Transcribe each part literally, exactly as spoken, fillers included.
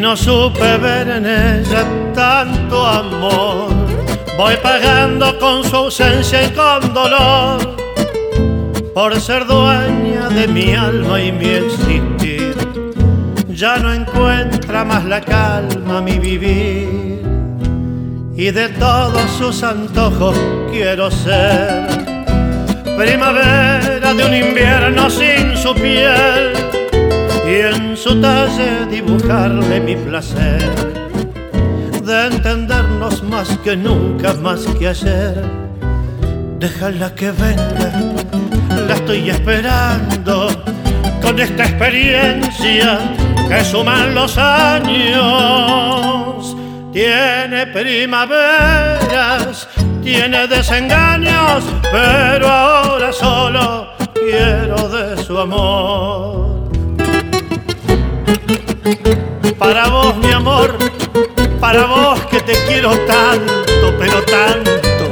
no supe ver en ella tanto amor. Voy pagando con su ausencia y con dolor por ser dueña de mi alma y mi existir. Ya no encuentra más la calma mi vivir, y de todos sus antojos quiero ser primavera de un invierno sin su piel, y en su talle dibujarle mi placer de entendernos más que nunca, más que ayer. Déjala que venga, la estoy esperando, con esta experiencia que suman los años. Tiene primaveras, tiene desengaños, pero ahora solo quiero de su amor. Para vos, mi amor, para vos que te quiero tanto, pero tanto.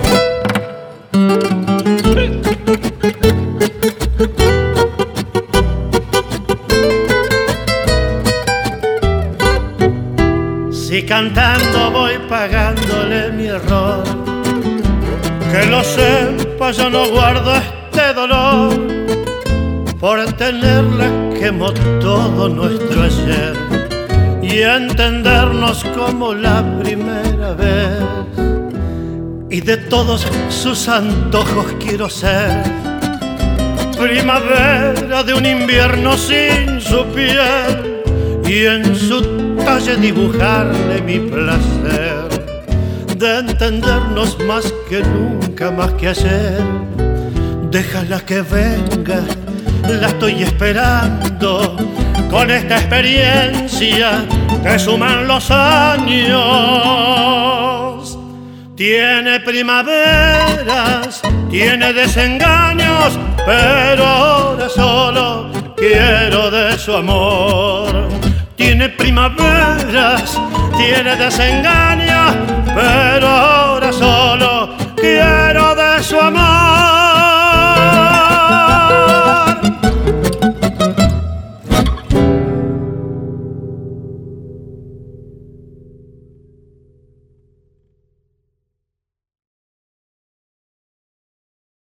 Si cantando voy pagándole mi error, que lo sepa, yo no guardo este dolor. Por tenerla quemó todo nuestro ayer y entendernos como la primera vez. Y de todos sus antojos quiero ser primavera de un invierno sin su piel, y en su talle dibujarle mi placer de entendernos más que nunca, más que ayer. Déjala que venga, la estoy esperando, con esta experiencia que suman los años. Tiene primaveras, tiene desengaños, pero ahora solo quiero de su amor. Tiene primaveras, tiene desengaños, pero ahora solo quiero de su amor.